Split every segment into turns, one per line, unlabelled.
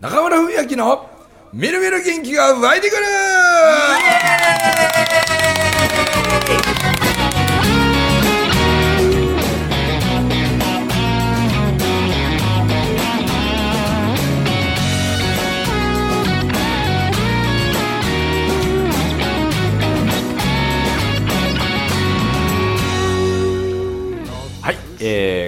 中村文明のみるみる元気が湧いてくる。はい、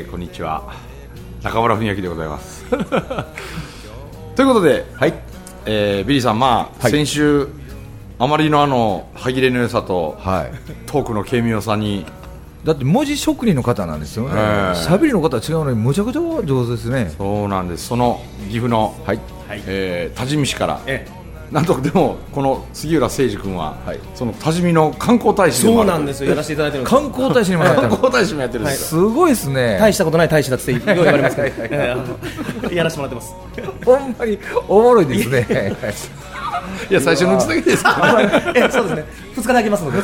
こんにちは、中村文明でございますということで、はい、ビリーさん、はい、先週あまりの歯切れの良さと、はい、トークの軽妙さに、
だって文字職人の方なんですよね。喋りの方は違うのにむちゃくちゃ上手ですね。
そうなんです。その岐阜の、はい、多治見市から、なんとでもこの杉浦誠司君は、はい、その多治見の観光大使でもある。
そうなんですよ、やらせていただいてるんです。
観光大使にもやってる。
観光大使もやってるんです、
すごいですね。
大したことない大使だって言われますからやらせてもらってます。
ほんまにおもろいですね
いや、最初のうちだけですか
そうですね、2日であげますので。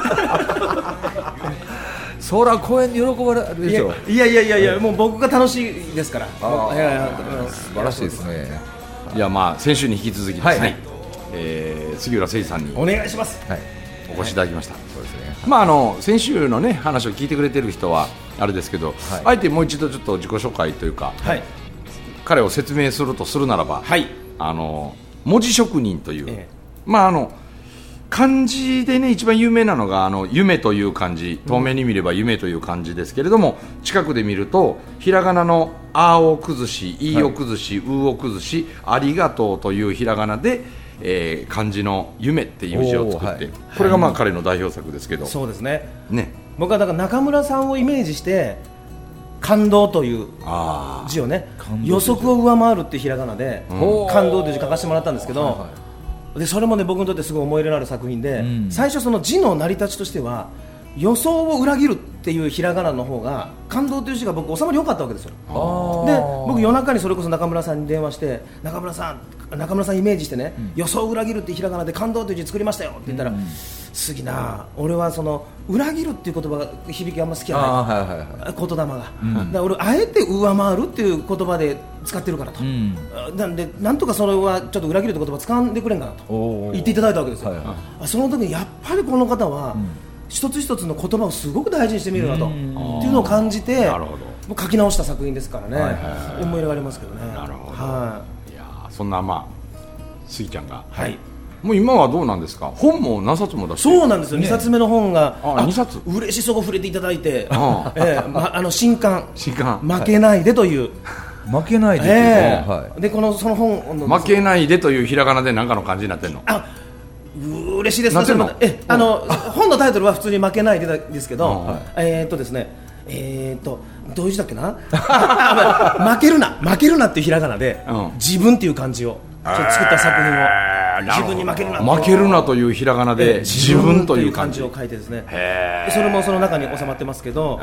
そら公園で喜ばれるでしょ。
いや、もう僕が楽しいですから。
素晴らしいですね。
いや、先週に引き続きですね、はい、杉浦誠司さんに
お願いします、はい、
お越しいただきました。そうですね、先週の、ね、話を聞いてくれてる人はあれですけど、はい、あえてもう一度ちょっと自己紹介というか、はい、彼を説明するとするならば、はい、文字職人という、漢字でね一番有名なのが夢という漢字、遠目に見れば夢という漢字ですけれども、近くで見るとひらがなのあを崩し、いを崩し、うを崩し、ありがとうというひらがなで、漢字の夢っていう字を作って、はい、これが彼の代表作ですけど、
そうですね。僕はだから中村さんをイメージして感動という字をね、予測を上回るっていうひらがなで、感動という字書かせてもらったんですけど、でそれもね、僕にとってすごい思い入れのある作品で、最初その字の成り立ちとしては予想を裏切るっていうひらがなの方が感動という字が僕収まり良かったわけですよ。で僕夜中にそれこそ中村さんに電話して、中村さんイメージしてね、予想を裏切るっていうひらがなで感動という字作りましたよって言ったら、杉な、俺はその裏切るっていう言葉が響きあんま好きじゃない、言霊が、だから俺あえて上回るっていう言葉で使ってるからと、なんでなんとかそれはちょっと裏切るって言葉使んでくれんかなと言っていただいたわけですよ。その時にやっぱりこの方は、一つ一つの言葉をすごく大事にしてみるなと、っていうのを感じて書き直した作品ですからね、思い入れがありますけどね。
なるほど、いや、そんな杉ちゃんが、
はい、
もう今はどうなんですか。本も何冊も出して。
そうなんですよ、2冊目の本が
2冊
嬉しそう触れていただいて、新刊負けないでという
負けないで、
でその本
負けないでというひらがなで何かの漢字になってんの。
嬉しいですね。本のタイトルは普通に負けないでですけど、ですね、どういう字だっけな負けるなっていうひらがなで、自分っていう漢字を作った作品を、自分に負けるな
というひらがなで自分という漢字
を書いてですね、それもその中に収まってますけど、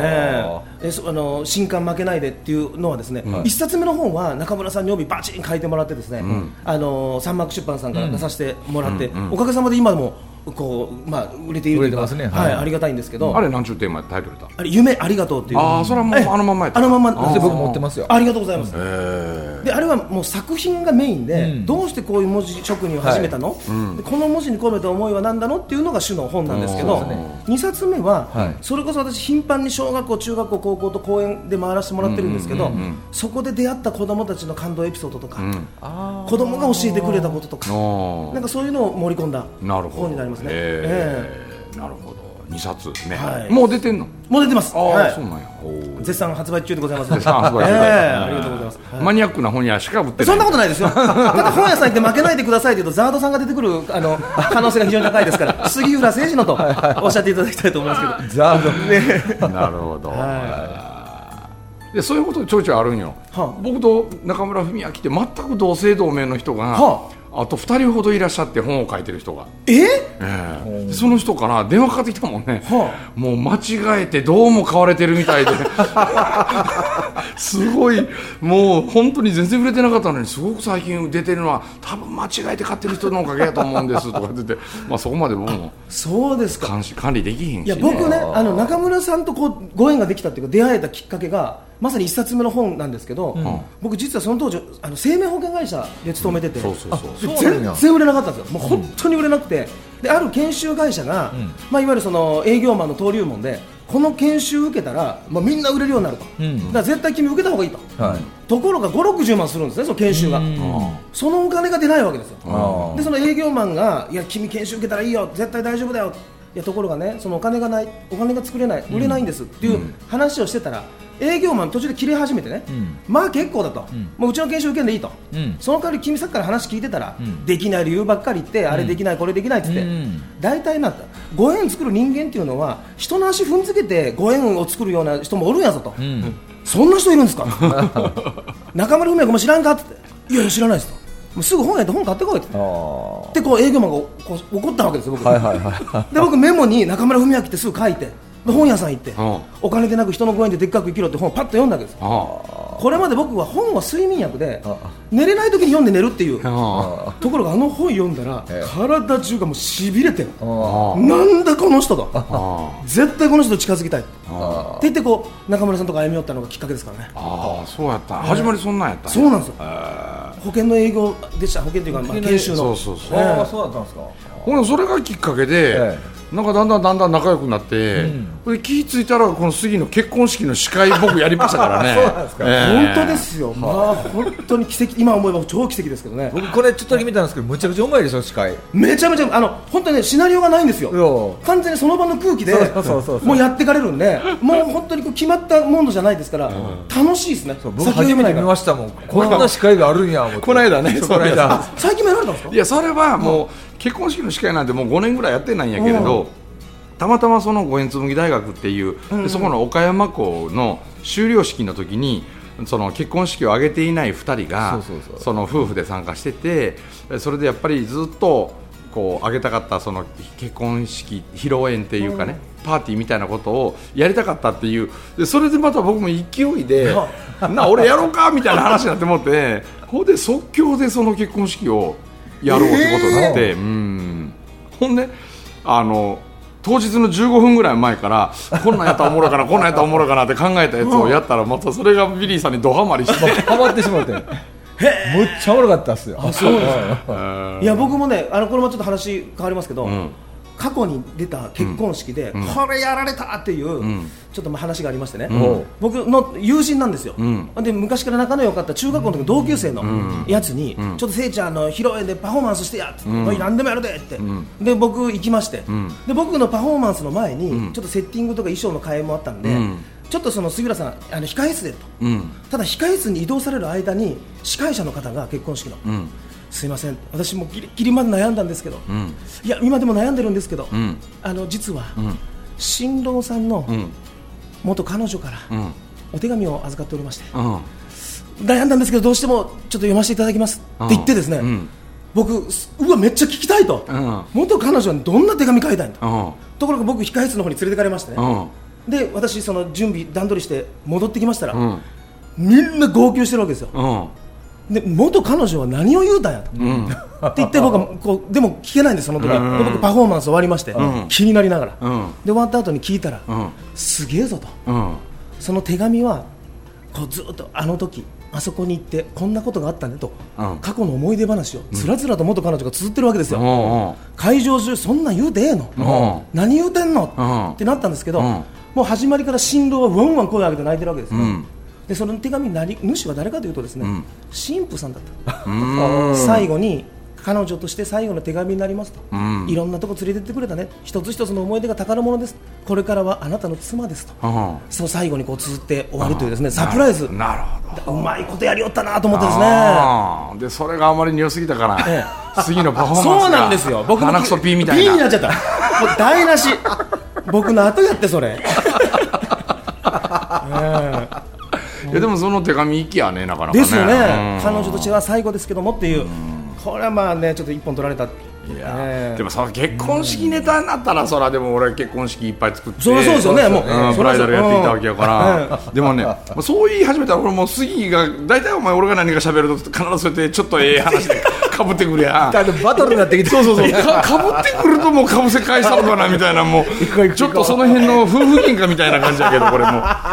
新刊負けないでっていうのはですね、1冊目の本は中村さんに帯バチン書いてもらってですね、三幕出版さんから出させてもらって、おかげさまで今でもこう売れているというか、ありがたいんですけど、
あれ何ちゅうテーマでタイトルだ。
あれ夢ありがとうっていう。
それはもうあのままやった。
僕持ってますよ。
ありがとうございます。であれはもう作品がメインで、どうしてこういう文字職人を始めたの、この文字に込めた思いは何だのっていうのが主の本なんですけど、2冊目はそれこそ私頻繁に小学校、中学校、高校と講演で回らせてもらってるんですけど、そこで出会った子どもたちの感動エピソードとか、子どもが教えてくれたこととか、なんかそういうのを盛り込んだ本になりますね。
なるほど。2冊目、もう出てんの？
もう出てます。そうなんや。絶賛発売中でございます。
絶賛発売中。
ありがとうございます。
マニアックな本屋しか売ってない。
そんなことないですよ。ただ本屋さん行って負けないでくださいというと、ザードさんが出てくる可能性が非常に高いですから、杉浦誠司のとおっしゃっていただきたいと思いますけど。
ザード
ね。なるほど。でそういうことちょいちょいあるんよ。僕と中村文明って全く同姓同名の人が、あと2人ほどいらっしゃって、本を書いてる人が、その人から電話かかってきたもんね、もう間違えてどうも買われてるみたいですごい、もう本当に全然売れてなかったのに、すごく最近出てるのは多分間違えて買ってる人のおかげやと思うんですとか言ってて、そこまで僕も
そうですか、
管理できへんし、ね、
いや僕ね、中村さんとご縁ができたっていうか、出会えたきっかけがまさに1冊目の本なんですけど、僕実はその当時生命保険会社で勤めてて、全然売れなかったんですよ。もう本当に売れなくて、である研修会社が、いわゆるその営業マンの登竜門で、この研修受けたら、みんな売れるようになると、だから絶対君受けた方がいいと、ところが5、60万するんですね、その研修が、そのお金が出ないわけですよ。でその営業マンが、いや君研修受けたらいいよ、絶対大丈夫だよ、いやところがね、そのお金がない、お金が作れない、売れないんですっていう話をしてたら、営業マン途中で切れ始めてね、まあ結構だと、もううちの研修受けんでいいと、その代わり君さっきから話聞いてたら、できない理由ばっかり言って、あれできないこれできないって言って、大体なったご縁作る人間っていうのは人の足踏んづけてご縁を作るような人もおるんやぞと、そんな人いるんですか中村文也君も知らんかって、いやいや知らないですと、もうすぐ本屋で本買ってこいってでこう営業マンが怒ったわけですよ僕、で僕メモに中村文明ってすぐ書いて、本屋さん行って、お金でなく人のご縁ででっかく生きろって本をパッと読んだわけです。これまで僕は本は睡眠薬で寝れない時に読んで寝るっていうところが、本読んだら体中がもうしびれてる、なんだこの人と、絶対この人と近づきたいって言って、こう中村さんとか歩み寄ったのがきっかけですからね。
そうやった、始まりそんなんやった。
そうなんですよ、保険の営業でした。保険というか、研修の。
そうだったんですか。
それがきっかけで、なんかだんだん仲良くなって、気付いたらこの杉の結婚式の司会僕やりましたからね。
そうなんですか、本当ですよ、本当に奇跡、今思えば超奇跡ですけどね。
僕これちょっとだけ見たんですけど、むちゃくちゃうまいですよ、司会。
めちゃめちゃ本当にね、シナリオがないんですよ。完全にその場の空気でもうやってかれるんで、もう本当に決まったものじゃないですから、楽しいですね。
僕初めて見ましたもん、こんな司会があるんや思って。
この間ね、
最近もやられたんですか。
いや、それはもう結婚式の司会なんてもう5年ぐらいやってないんやけれど、たまたまその五円紬大学っていう、でそこの岡山校の修了式の時に、その結婚式を挙げていない2人がその夫婦で参加してて、それでやっぱりずっとこう挙げたかったその結婚式披露宴っていうかね、パーティーみたいなことをやりたかったっていう、でそれでまた僕も勢いで俺やろうかみたいな話になって思って、ほんで即興でその結婚式をやろうってことになって、ほんで当日の15分ぐらい前からこんなんやったらおもろいかなこんなんやったらおもろいかなって考えたやつをやったら、またそれがビリーさんにドハマりして
ハマってしまって、むっちゃおもろかったっすよ。
そうですいや僕もね、これもちょっと話変わりますけど、過去に出た結婚式で、これやられたっていう、ちょっと話がありましてね、僕の友人なんですよ、で昔から仲の良かった中学校の時の同級生のやつに、ちょっとせいちゃん披露宴でパフォーマンスしてやって、何でもやるでって、で僕行きまして、で僕のパフォーマンスの前に、ちょっとセッティングとか衣装の替えもあったんで、ちょっとその杉浦さん控え室でと、ただ控え室に移動される間に司会者の方が結婚式の、すいません、私もギリギリまで悩んだんですけど、いや今でも悩んでるんですけど、実は、新郎さんの元彼女からお手紙を預かっておりまして、悩んだんですけどどうしてもちょっと読ませていただきますって言ってですね、僕うわめっちゃ聞きたいと、元彼女はどんな手紙書いたんだところが僕控え室の方に連れてかれましてね、で私その準備段取りして戻ってきましたら、みんな号泣してるわけですよ。で元彼女は何を言うたんやと、って言って僕はこうでも聞けないんですその時、で僕パフォーマンス終わりまして、気になりながら、で終わった後に聞いたら、すげえぞと、その手紙はこうずっとあの時あそこに行ってこんなことがあったねと、過去の思い出話をつらつらと元彼女が綴ってるわけですよ、会場中そんなん言うてええの、何言うてんの、ってなったんですけど、もう始まりから新郎はワンワン声を上げて泣いてるわけですよ、でその手紙主は誰かというとですね、神父さんだった最後に彼女として最後の手紙になりますと、いろんなとこ連れてってくれたね、一つ一つの思い出が宝物です、これからはあなたの妻ですと、その最後にこう綴って終わるというですね、サプライズ、
なるほど、
うまいことやりよったなと思ってですね、
でそれがあまりに良すぎたから、次のパフォーマンスが
そうなんですよ、僕の
鼻くそピーみたいな、
ピーになっちゃった、もう台無し僕の後やってそれ
いやでもその手紙行きやね、なかなかね
ですよね、彼女としては最後ですけどもっていう、これはまあねちょっと一本取られた。
いやでもその結婚式ネタになったら、そらでも俺結婚式いっぱい作って、
そうですよね、もう
ブライダルやっていたわけやから、でもねそう言い始めたら俺もう杉が大体お前俺が何か喋ると必ずそうやってちょっとええ話でかぶってくるやん
バトルになってきて、
そうかぶってくるともうかぶせ返したのかなみたいな、もうちょっとその辺の夫婦喧嘩みたいな感じやけど、これも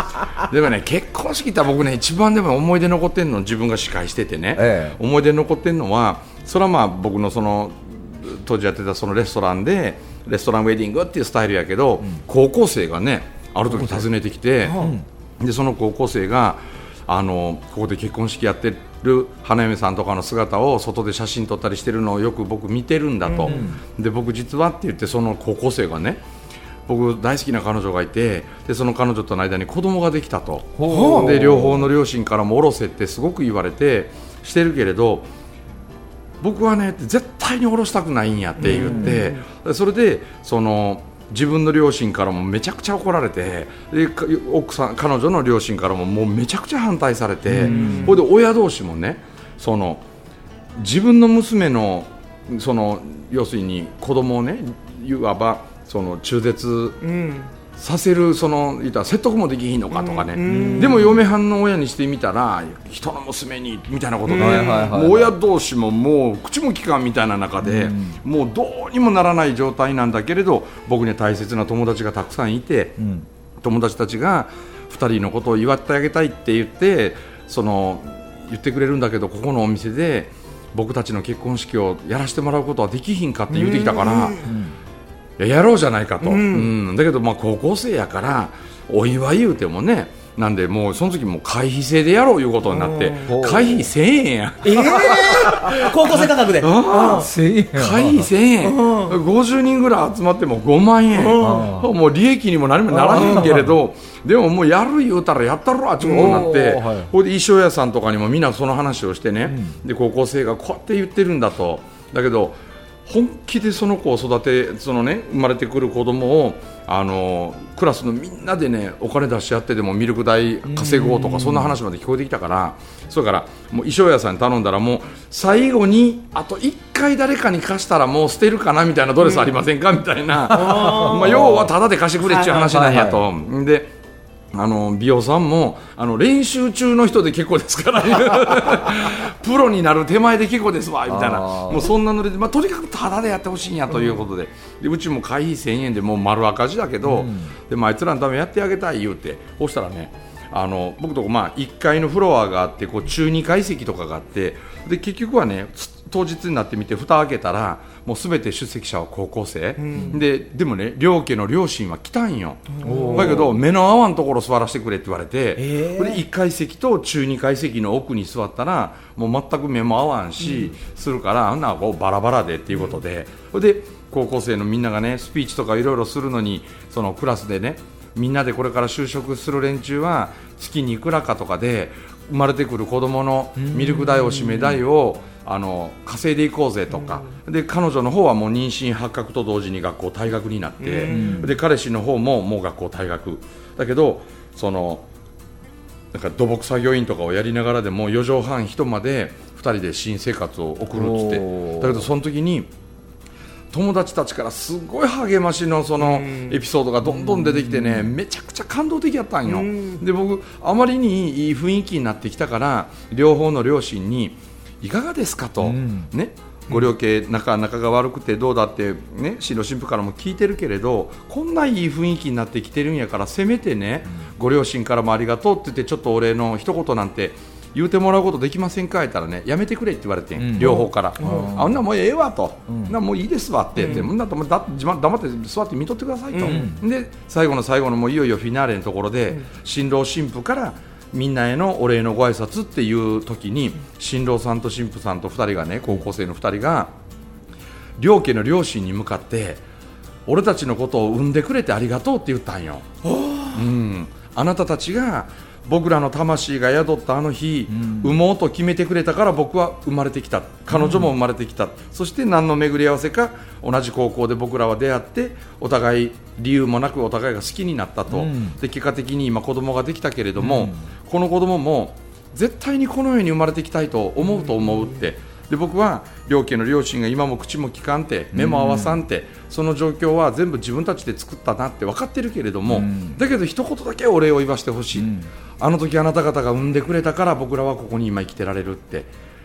でもね結婚式って僕ね一番でも思い出残ってんの自分が司会しててね、思い出残ってんのはそれはまあ僕のその当時やってたそのレストランでレストランウェディングっていうスタイルやけど、高校生がねある時訪ねてきて、でその高校生がここで結婚式やってる花嫁さんとかの姿を外で写真撮ったりしてるのをよく僕見てるんだと、で僕実はって言ってその高校生がね僕大好きな彼女がいてでその彼女との間に子供ができたと、で両方の両親からもおろせってすごく言われてしてるけれど僕はね絶対におろしたくないんやって言って、それでその自分の両親からもめちゃくちゃ怒られてで奥さん彼女の両親からももうめちゃくちゃ反対されて、それで親同士もねその自分の娘のその要するに子供をねいわばその中絶させるその言ったら説得もできひんのかとかね、でも嫁はんの親にしてみたら人の娘にみたいなことで、もう親同士ももう口も利かんみたいな中で、もうどうにもならない状態なんだけれど僕には大切な友達がたくさんいて、友達たちが2人のことを祝ってあげたいって言ってその言ってくれるんだけどここのお店で僕たちの結婚式をやらせてもらうことはできひんかって言うてきたから、やろうじゃないかと、だけどまあ高校生やからお祝い言うてもねなんでもうその時もう会費制でやろういうことになって会費1000円や、
高校生価格で
1000円
会費1000円50人ぐらい集まっても5万円もう利益にも何もならへんけれどでももうやる言うたらやったろわってことになって、これで衣装屋さんとかにもみんなその話をしてね、で高校生がこうやって言ってるんだと、だけど本気でその子を育てそのね生まれてくる子供をクラスのみんなでねお金出し合ってでもミルク代稼ごうとかそんな話まで聞こえてきたから、それからもう衣装屋さんに頼んだらもう最後にあと1回誰かに貸したらもう捨てるかなみたいなドレスありませんかみたいなまあ要はタダで貸してくれっていう話なんやと、で美容さんも練習中の人で結構ですからプロになる手前で結構ですわみたいなもうそんなので、とにかくタダでやってほしいんやということで、うちも会費1000円でもう丸赤字だけど、であいつらのためやってあげたい言うて、そうしたらね僕とこ1階のフロアがあってこう中2階席とかがあって、で結局はね当日になってみて蓋開けたらもうすべて出席者は高校生、でもね両家の両親は来たんよ、だけど目の合わんところ座らせてくれって言われて、で1階席と中2階席の奥に座ったらもう全く目も合わんし、するからあんなこうバラバラでっていうことで、で高校生のみんながねスピーチとかいろいろするのにそのクラスでねみんなでこれから就職する連中は月にいくらかとかで生まれてくる子供のミルク代を占め代を稼いでいこうぜとかで、彼女の方はもう妊娠発覚と同時に学校退学になって、で彼氏の方ももう学校退学だけどそのなんか土木作業員とかをやりながらでも4畳半一間で2人で新生活を送るっつって、だけどその時に友達たちからすごい励ましのそのエピソードがどんどん出てきてね、めちゃくちゃ感動的やったんよ。で僕あまりにいい雰囲気になってきたから両方の両親にいかがですかと、ねご両家仲が悪くてどうだってね新郎新婦からも聞いてるけれどこんないい雰囲気になってきてるんやからせめてね、ご両親からもありがとうって言ってちょっとお礼の一言なんて言うてもらうことできませんか言ったらねやめてくれって言われて、両方から、あんなもうええわと、もういいですわって言って、黙って座って見とってくださいと、で最後のもういよいよフィナーレのところで、新郎新婦からみんなへのお礼のご挨拶っていう時に新郎さんと新婦さんと2人がね高校生の2人が両家の両親に向かって俺たちのことを産んでくれてありがとうって言ったんよ、あなたたちが僕らの魂が宿ったあの日、産もうと決めてくれたから僕は生まれてきた、彼女も生まれてきた、そして何の巡り合わせか同じ高校で僕らは出会ってお互い理由もなくお互いが好きになったと、で結果的に今子供ができたけれども、この子供も絶対にこの世に生まれてきたいと思うって、で僕は両家の両親が今も口も利かんて目も合わさんて、その状況は全部自分たちで作ったなって分かってるけれども、だけど一言だけお礼を言わせてほしい、あの時あなた方が産んでくれたから僕らはここに今生きてられるって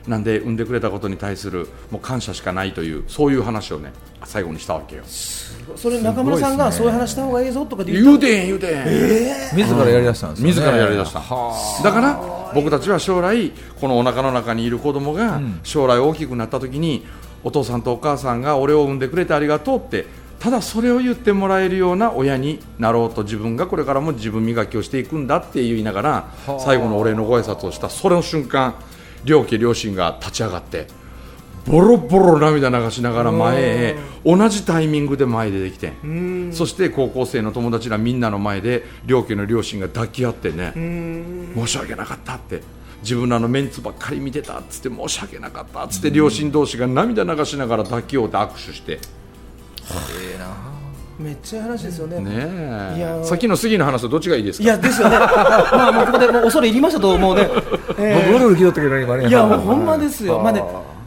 なんで産んでくれたことに対するもう感謝しかないという、そういう話をね最後にしたわけよ。
それ中村さんがそういう話した方がいいぞとかで
言うてん
自らやりだしたんですよね。
自らやりだした。だから僕たちは将来このお腹の中にいる子供が将来大きくなった時に、お父さんとお母さんが俺を産んでくれてありがとうって、ただそれを言ってもらえるような親になろうと、自分がこれからも自分磨きをしていくんだって言いながら最後のお礼のご挨拶をした。その瞬間両家両親が立ち上がってボロボロ涙流しながら前へ、同じタイミングで前でできて、そして高校生の友達らみんなの前で両家の両親が抱き合ってね、申し訳なかったって、自分らのメンツばっかり見てたっつって申し訳なかったっつって、両親同士が涙流しながら抱き合うて握手して、
めっちゃいい話ですよね。
いやさっきの杉の話とどっちがいいですか。
いやですよね。まあもうここでもう恐れ入りましたと思うね。
僕うるうる気取ったけど今ね。
いやもうほんまですよ。まあね。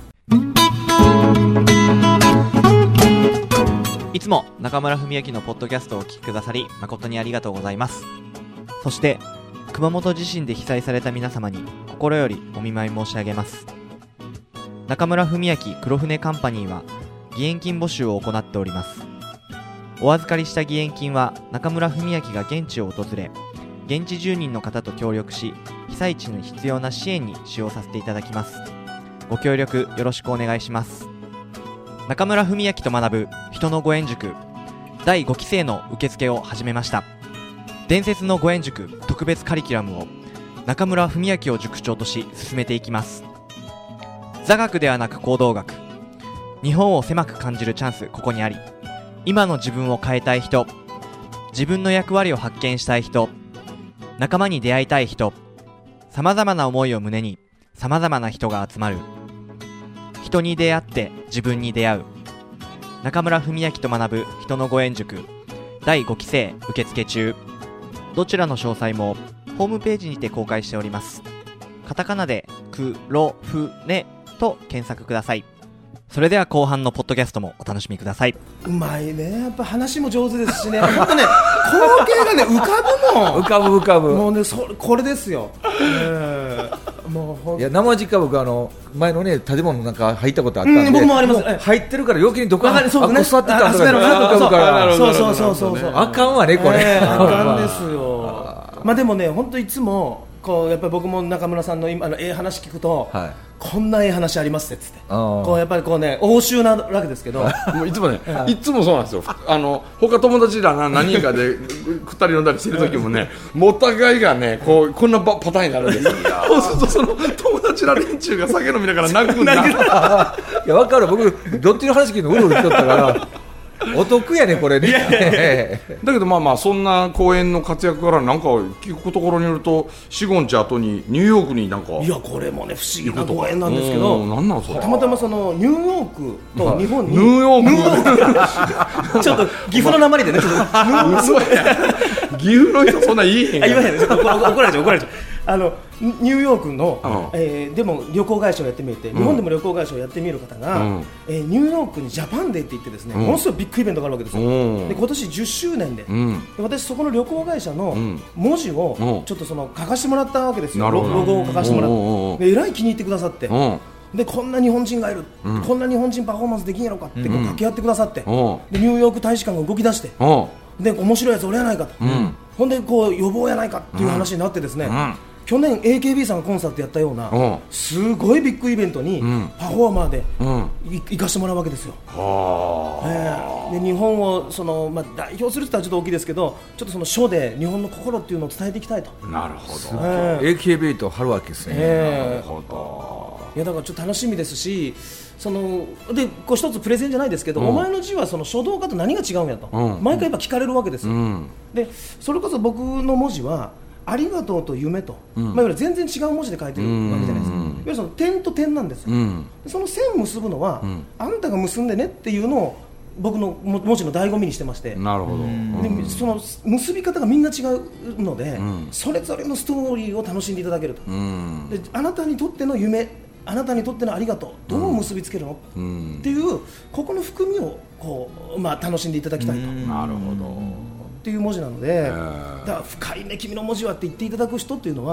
いつも中村文明のポッドキャストをお聞きくださり誠にありがとうございます。そして熊本地震で被災された皆様に心よりお見舞い申し上げます。中村文明黒船カンパニーは義援金募集を行っております。お預かりした義援金は中村文明が現地を訪れ、現地住人の方と協力し、被災地に必要な支援に使用させていただきます。ご協力よろしくお願いします。中村文明と学ぶ人のご縁塾第5期生の受付を始めました。伝説のご縁塾特別カリキュラムを中村文明を塾長とし進めていきます。座学ではなく行動学、日本を狭く感じるチャンスここにあり、今の自分を変えたい人、自分の役割を発見したい人、仲間に出会いたい人、様々な思いを胸に様々な人が集まる。人に出会って自分に出会う。中村文明と学ぶ人のご縁塾第5期生受付中。どちらの詳細もホームページにて公開しております。カタカナで黒船と検索ください。それでは後半のポッドキャストもお楽しみください。
うまいね、やっぱ話も上手ですしね、本当ね、光景がね浮かぶもん。
浮かぶ。
もうね、これですよ。もう
いや生実家僕前のね建物の中入ったことあったんで、
僕もあります。
入ってるから余計にどこか
そうね、
座ってたんとか浮かぶから、
そう
あかんわねこれ。
あかんですよ。まあでもね、本当いつもこうやっぱり僕も中村さんの今の話聞くと、こんな話ありますってこうやっぱりこうね欧州なわけですけど、
もういつもね、いつもそうなんですよ。他友達らが何人かで食ったり飲んだりしてる時もね、もうお互いがねこんなパターンになるんですよ。そうするとその友達ら連中が酒飲みながら泣くんだ。
いや分かる、僕どっちの話聞いてもうるうるしとったからお得やねこれね。
だけどまあそんな公演の活躍からなんか聞くところによると、4、5日後にニューヨークになんか、
いやこれもね不思議な公演なんですけど、
なんなんそれ。
たまたまそのニューヨークと日本に、
ニューヨーク
ちょっと岐阜のなまりでね、ちょっと
嘘や岐阜の人そんな言えへん。
言わへん、怒られちゃう。ニューヨークの、でも旅行会社をやってみて、日本でも旅行会社をやってみる方が、ニューヨークにジャパンデーって言ってですね、ものすごいビッグイベントがあるわけですよ。で今年10周年で、私そこの旅行会社の文字をちょっと書かせてもらったわけですよ。ロゴを書かせてもらって、えらい気に入ってくださって、でこんな日本人がいる、こんな日本人パフォーマンスできんやろかってこう掛け合ってくださって、でニューヨーク大使館が動き出して、で面白いやつ俺やないかと、ほんでこう予防やないかっていう話になってですね、去年 AKB さんがコンサートやったようなすごいビッグイベントにパフォーマーで行かしてもらうわけですよ。で日本を代表するって言ったらちょっと大きいですけど、ちょっとその書で日本の心っていうのを伝えていきたいと。
なるほど。
AKB と春秋ですね。
なるほど。
いやだからちょっと楽しみですし、でこう一つプレゼンじゃないですけど、お前の字はその書道家と何が違うんやと、毎回やっぱ聞かれるわけですよ。でそれこそ僕の文字はありがとうと夢と、いわゆる全然違う文字で書いてるわけじゃないですか。いわゆるその点と点なんですよ。その線結ぶのは、あんたが結んでねっていうのを僕の文字の醍醐味にしてまして。
なるほど。
でその結び方がみんな違うので、それぞれのストーリーを楽しんでいただけると。であなたにとっての夢、あなたにとってのありがとう、どう結びつけるの、っていうここの含みをこう、楽しんでいただきたいと。
なるほど。
っていう文字なので、だから深いね君の文字はって言っていただく人っていうのは、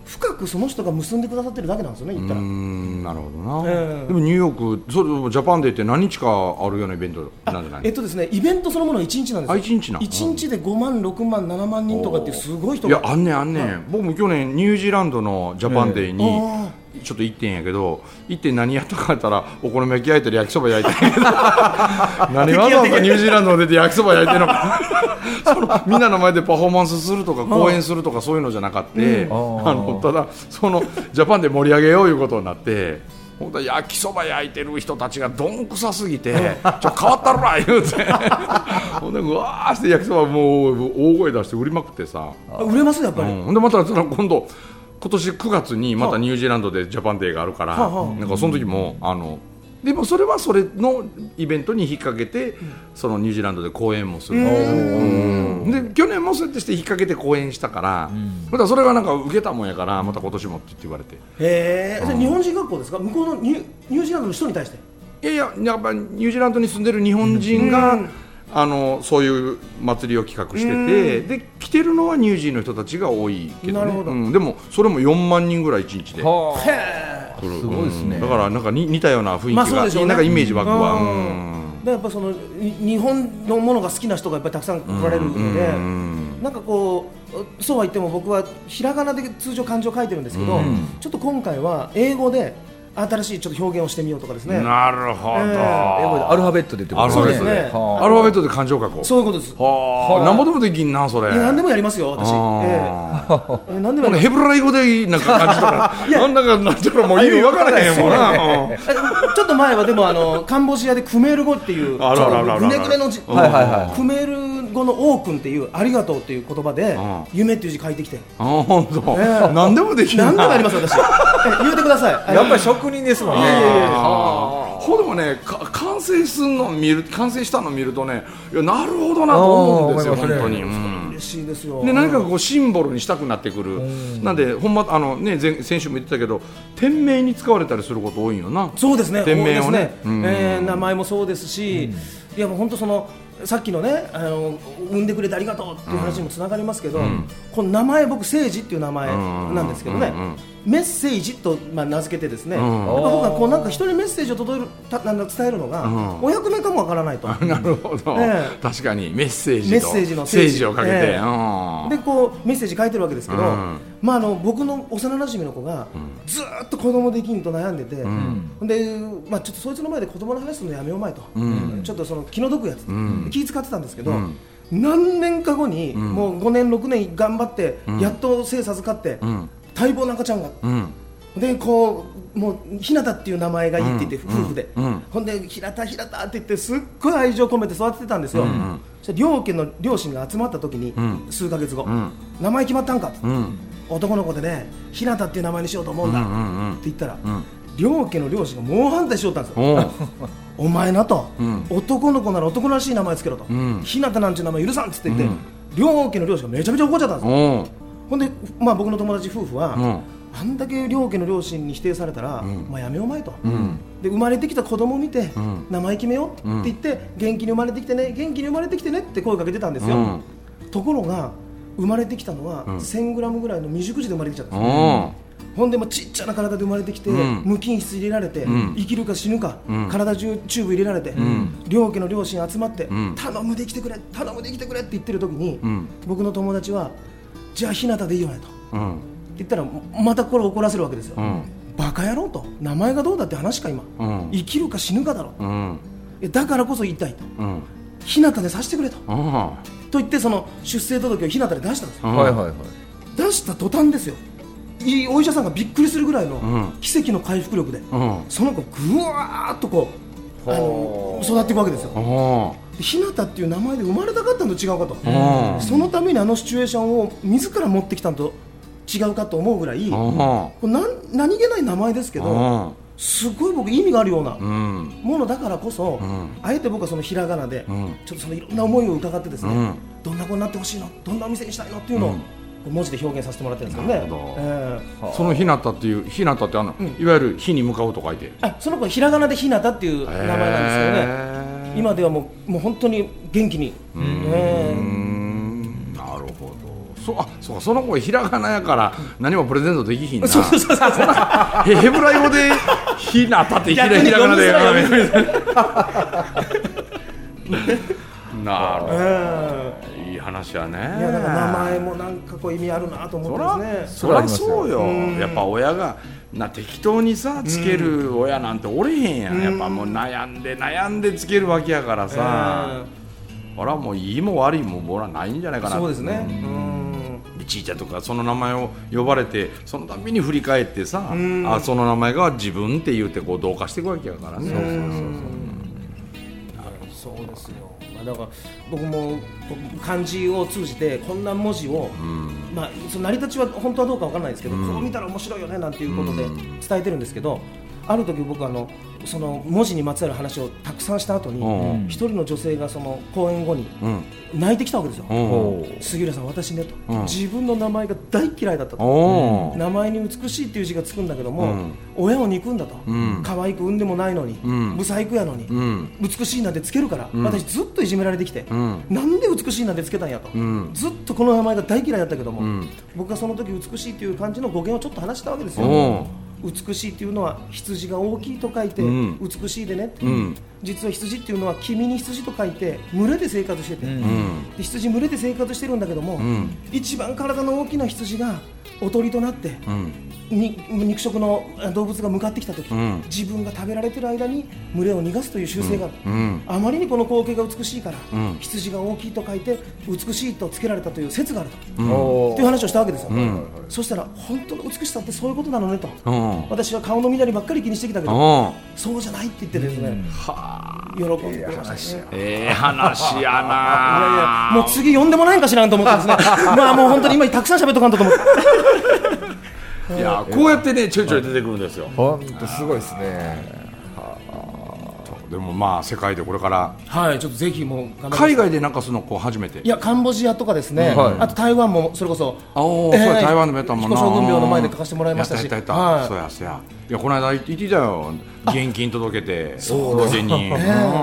深くその人が結んでくださってるだけなんですよね、言ったら。
なるほどな、でもニューヨーク、それジャパンデーって何日かあるようなイベントなんじゃない？
ですね、イベントそのものは1日なんですよ。
1日な、
1日で5万、6万、7万人とかっていうすごい人が。
いや、あんねん、僕も去年ニュージーランドのジャパンデーにちょっと行ってんやけど、行って何やったかったらお好み焼き焼いたり焼きそば焼いたり何わざわざニュージーランド出て焼きそば焼いてるのかみんなの前でパフォーマンスするとか講演するとかそういうのじゃなかった、ただそのジャパンで盛り上げよういうことになって、本当は焼きそば焼いてる人たちがどんくさすぎて変わったろな言うてほんでうわーして焼きそばもう大声出して売りまくってさ、
売れますやっぱり、
ほんでまた今年9月にまたニュージーランドでジャパンデーがあるから、なんかその時もでもそれはそれのイベントに引っ掛けて、そのニュージーランドで講演もする、で去年もそうやってして引っ掛けて講演したから、またそれがなんか受けたもんやから、また今年もって言われて。
それ日本人学校ですか？向こうのニュージーランドの人に対して？
いややっぱニュージーランドに住んでる日本人が、そういう祭りを企画してて、で来てるのはニュージーの人たちが多いけどね、でもそれも4万人ぐらい1日で。
すごいですね。
だからなんか似たような雰囲気が、なんかイメージ湧くわ。
やっぱその日本のものが好きな人がやっぱりたくさん来られるので、なんかこうそうは言っても僕はひらがなで通常漢字を書いてるんですけど、ちょっと今回は英語で新しいちょっと表現をしてみようとかですね。
なるほど。
英語でアルファベットでってことですね。
アルファベットで漢字を書こう。
そういうことです。
なんぼでもできんなそれ。
何でもやりますよ私。
何でも。ヘブライ語でなんか漢字とかなんだかなったらもう意味わからへんもんな。
ちょっと前はでもカンボジアでクメール語っていうぐねぐねの字、クメール語のオークンっていうありがとうっていう言葉で夢っていう字書いてきて。
本当。何でもできる。
何でもやります私。言うてください。
やっぱり職人ですもんね。
でもね、完成したの見るとね、いやなるほどなと思うんですよ、本当に。
嬉しいですよ。
で何かこうシンボルにしたくなってくる。なんでほんま先週も言ってたけど、店名に使われたりすること多いよな。
そうですね。
店名をね、
名前もそうですし、いやもう本当そのさっきのね、産んでくれてありがとうっていう話にもつながりますけど、この名前僕誠治っていう名前なんですけどね、メッセージと名付けてですね、僕はこうなんか人にメッセージを伝えるのがお役目かもわからないと。
なるほど。確かにメッセージの
誠
治をかけて、で
こうメッセージ書いてるわけですけど、僕の幼馴染の子がずっと子供できんと悩んでて、でちょっとそいつの前で子供の話するのやめようまいと、ちょっとその気の毒やつ気使ってたんですけど、何年か後にもう5年6年頑張ってやっと生授かって待望の赤ちゃんが、でこうもうひなたっていう名前がいいって言って夫婦で、ほんでひなたって言ってすっごい愛情込めて育ててたんですよ。そして両家の両親が集まった時に数ヶ月後、名前決まったんかって、男の子でねひなたっていう名前にしようと思うんだって言ったら、両家の両親が猛反対しよったんですよ。お前なと、男の子なら男らしい名前つけろと、ひなたなんていう名前許さんっつって言って、両家の両親がめちゃめちゃ怒っちゃったんですよ。ほんで、僕の友達夫婦は、あんだけ両家の両親に否定されたら、やめようまいと、で生まれてきた子供を見て、名前決めようって言って、元気に生まれてきてね元気に生まれてきてねって声かけてたんですよ。ところが生まれてきたのは、1000グラムぐらいの未熟児で生まれてきちゃったんですよ。ほんでちっちゃな体で生まれてきて、無菌室入れられて、生きるか死ぬか、体中チューブ入れられて、両家の両親集まって、頼むできてくれ頼むできてくれって言ってる時に、僕の友達はじゃあひなたでいいよねと、って言ったらまたこれ怒らせるわけですよ。バカ野郎と、名前がどうだって話か今、生きるか死ぬかだろ、だからこそ言いたいと、ひなたでさせてくれと、と言ってその出生届をひなたで出したんですよ。出した途端ですよ、お医者さんがびっくりするぐらいの奇跡の回復力で、その子ぐわーっとこう育っていくわけですよ。ひなたっていう名前で生まれたかったのと違うかと、そのためにシチュエーションを自ら持ってきたのと違うかと思うぐらい、何気ない名前ですけど、すごい僕意味があるようなものだからこそ、あえて僕はそのひらがなでちょっとそのいろんな思いを伺ってですね、どんな子になってほしいの、どんなお店にしたいのっていうのを文字で表現させてもらってるんですけどね。
そのひなたっていう、ひなたっていわゆる火に向かうと書いて、
その子はひらがなでひなたっていう名前なんですけどね、今ではもう本当に元気に。
なるほど、 そうか、その子ひらがなやから何もプレゼントできひんな。
そう
ヘブライ語でひなたってひらがなでなるほど、いい話やね。
いやだから名前もなんかこう意味あるなと思ってですね。
そりゃそうよ。やっぱ親が適当にさつける親なんておれへんやん。やっぱもう悩んでつけるわけやからさ、ほらもういいも悪いもほらないんじゃないかな。
そうですね。
ちいちゃんとかその名前を呼ばれてそのたびに振り返ってさ、その名前が自分って言ってこう同化していくわけやからね。
そうですよ。だから僕も漢字を通じてこんな文字を、その成り立ちは本当はどうかわからないですけど、こう見たら面白いよねなんていうことで伝えてるんですけど、ある時僕その文字にまつわる話をたくさんした後に一人の女性がその講演後に泣いてきたわけですよ。杉浦さん、私ねと、自分の名前が大嫌いだったと。名前に美しいっていう字がつくんだけども、親を憎んだと、可愛く産んでもないのに、不細工やのに、美しいなんてつけるから、私ずっといじめられてきて、なんで美しいなんてつけたんやと、ずっとこの名前が大嫌いだったけども、僕がその時美しいっていう漢字の語源をちょっと話したわけですよ。美しいっていうのは羊が大きいと書いて美しいでねって、実は羊っていうのは君に羊と書いて群れで生活してて、で羊群れで生活してるんだけども、一番体の大きな羊がおとりとなって、肉食の動物が向かってきたとき、自分が食べられている間に群れを逃がすという習性がある、あまりにこの光景が美しいから、羊が大きいと書いて美しいとつけられたという説があると、いう話をしたわけですよ。そしたら本当の美しさってそういうことなのねと、私は顔の乱ればっかり気にしてきたけど、そうじゃないって言ってですね、喜んでくれましたね。
話やな。
もう次呼んでもないんかしらんと思ってですねもう本当に今たくさん喋っとかんとと思って
いやこうやってねちょいちょい出てくるんですよ。
本当すごいですね。
でも世界でこれから
ちょっとぜひもう
海外でなんかその初めて
カンボジアとかですね、あと台湾もそれこそ
台湾でもやったもんな。
彦将軍廟の前で書かせてもらいましたし、
そうやいやこの間行ってたよ、現金届けてロケに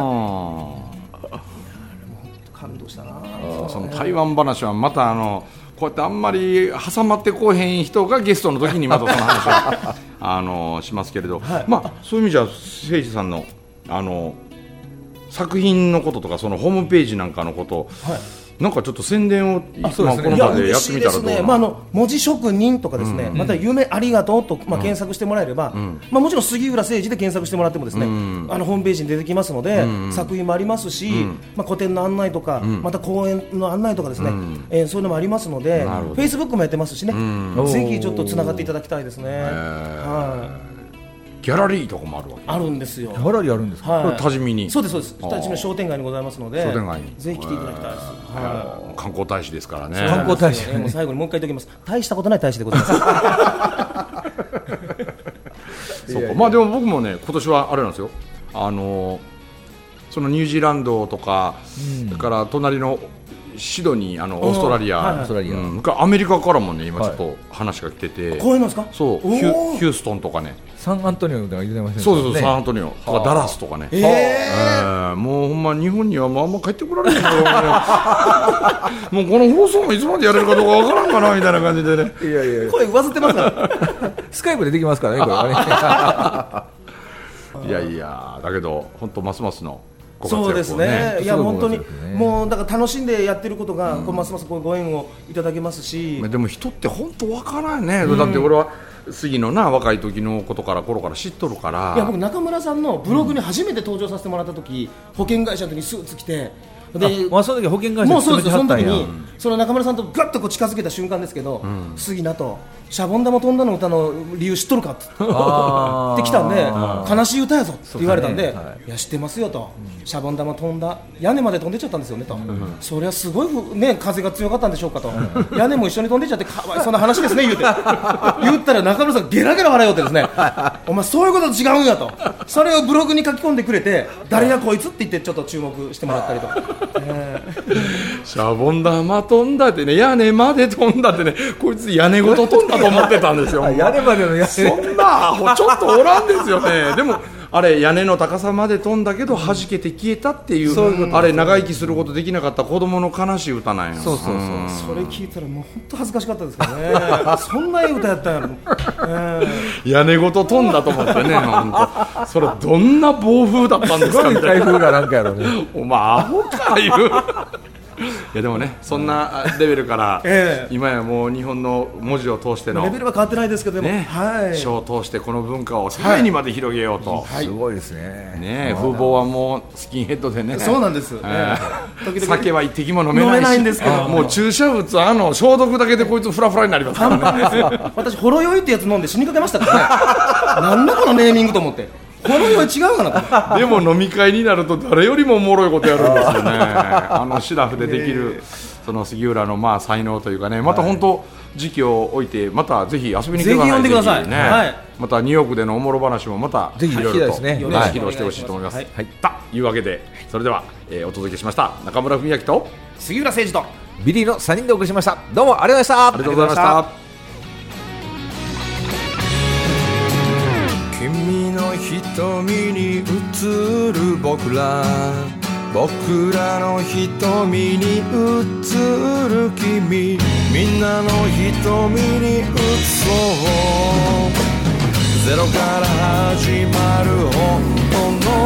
感動したな。
その台湾話はまたこうやってあんまり挟まってこうへん人がゲストの時にまたその話をしますけれど、そういう意味じゃ誠司さんの作品のこととかそのホームページなんかのこと、なんかちょっと宣伝をこの場でやってみたらどうな。
文字職人とかですね、また夢ありがとうと検索してもらえれば、もちろん杉浦誠司で検索してもらってもですね、ホームページに出てきますので、作品もありますし、個展の案内とか、また講演の案内とかですね、そういうのもありますので、フェイスブックもやってますしね、ぜひちょっとつながっていただきたいですね。
ギャラリーとかもあるわけ。
あるんですよ。
ギャラリーあるんですか。
これ多治見に。
そうですそうです。多治見商店街にございますので、
商店街に
ぜひ来ていただきたいです。
観光大使ですからね。
観光大使。
もう最後にもう一回言っておきます。大したことない大使でございます。
そうか。でも僕もね今年はあれなんですよ。そのニュージーランドとか、それから隣のシドニーオーストラリア、アメリカからもね今ちょっと話が来てて、
こういうのですか。
そうヒューストンとかね、
サンアントニオとか言ってません。
そうサンアントニオとかダラスとかね。もうほんま日本にはあんま帰ってこられないけどもうこの放送もいつまでやれるかどうかわからんかなみたいな感じでね。
いや
声上ずってますから
スカイプでできますからねこれは
ね。いやだけど本当ますますの
そうですね。いや本当にもうだから楽しんでやってることがますますご縁をいただけますし。
でも人って本当わからんね。だって俺は杉の若い時のことから頃から知っとるから。
いや僕中村さんのブログに初めて登場させてもらった時、保険会社の時にスーツ着て。
でその時保険会社
もうそうです。その時にその中村さんとガッと近づけた瞬間ですけど、杉名とシャボン玉飛んだの歌の理由知っとるかって来たんで、悲しい歌やぞって言われたんで、いや知ってますよと、シャボン玉飛んだ屋根まで飛んでっちゃったんですよねと、そりゃすごい風が強かったんでしょうかと、屋根も一緒に飛んでっちゃってかわいそうな話ですね言ったら中村さんゲラゲラ笑いよってですねお前そういうことと違うんやと、それをブログに書き込んでくれて、誰がこいつって言ってちょっと注目してもらったりとか。
シャボン玉飛んだってね、屋根まで飛んだってね、こいつ屋根ごと飛んだと思ってたんですよ。
屋根までの
そんなアホちょっとおらんですよね。でもあれ屋根の高さまで飛んだけど弾けて消えたっていう、あれ長生きすることできなかった子供の悲しい歌なんや。
そうそれ聞いたらもう本当恥ずかしかったですからねそんな歌やったんやろ、
屋根ごと飛んだと思ってね本当それどんな暴風だったんですかみたいな。
台風がなんかやろね
お前アホかいういやでもねそんなレベルから、今やもう日本の文字を通しての
レベルは変わってないですけども、
書を通してこの文化を世界にまで広げようと、
すごいですね。
風貌はもうスキンヘッドでね。
そうなんです、
酒は一滴も飲めないし、
んですけど
もう注射物消毒だけでこいつフラフラになりますからね
私ほろ酔いってやつ飲んで死にかけましたからねなんだこのネーミングと思って、ほろ酔い違うかなと。
でも飲み会になると誰よりもおもろいことやるんですよねシラフでできるその杉浦の才能というかね、また本当時期を置いてまたぜひ遊びに来てください。
ぜひ呼んでください、
またニューヨークでのおもろ話もまた
ぜひ聞きたいですね、
披露してほしいと思います。というわけでそれでは、お届けしました中村文明と
杉浦誠二と
ビリーの3人でお送りしました。どうもありがとうございました。
ありがとうございました。君の瞳に映る僕らの瞳に映る君、みんなの瞳に映そうゼロから始まる本当の